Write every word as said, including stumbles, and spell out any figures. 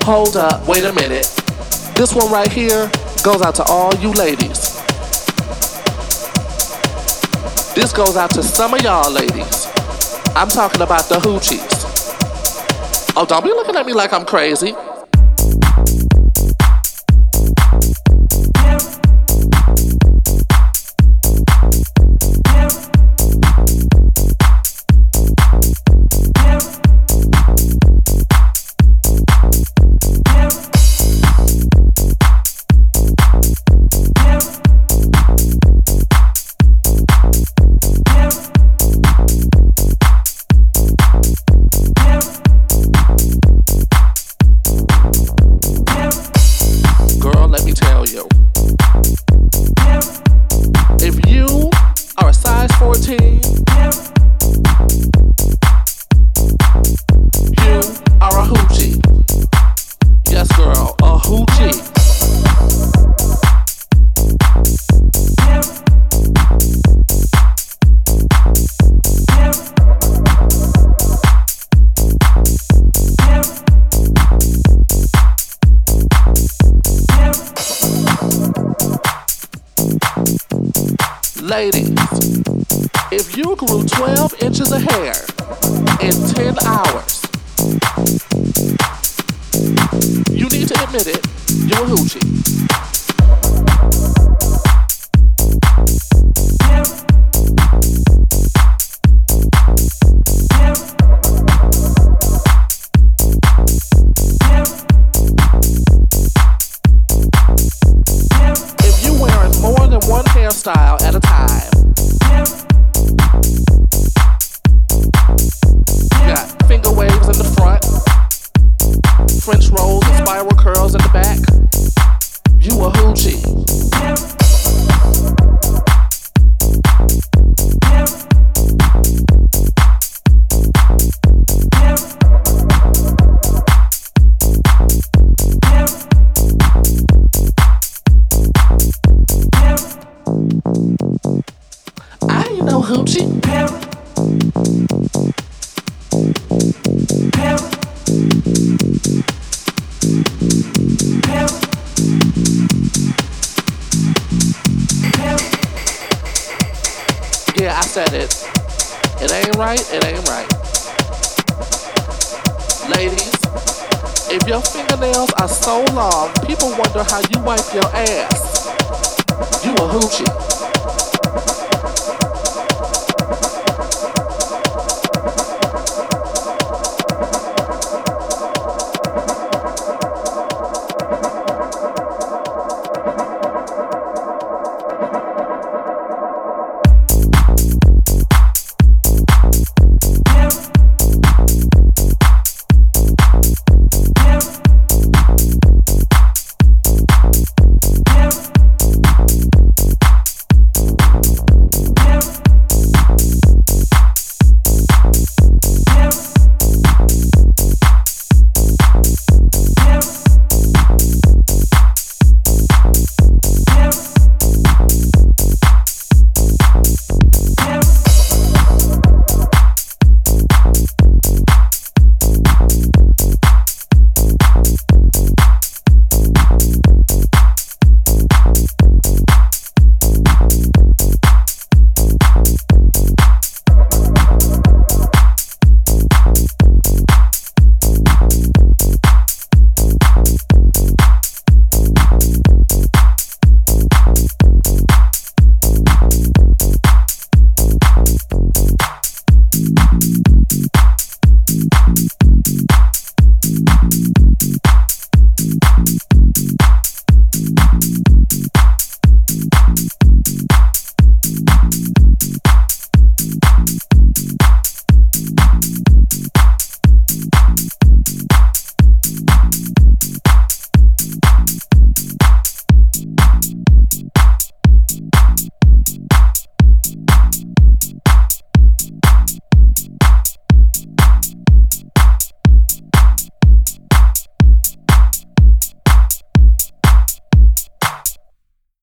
Hold up, wait a minute. This one right here goes out to all you ladies. This goes out to some of y'all ladies. I'm talking about the hoochies. Oh, don't be looking at me like I'm crazy. Ladies, if you grew twelve inches of hair in ten hours, you need to admit it, you're a hoochie. If you're wearing more than one hairstyle at a time, you got finger waves in the front, French rolls and spiral curls in the back, you a hoochie. I ain't no hoochie. Yeah, I said it. It ain't right, it ain't right. Ladies, if your fingernails are so long, people wonder how you wipe your ass. You a hoochie.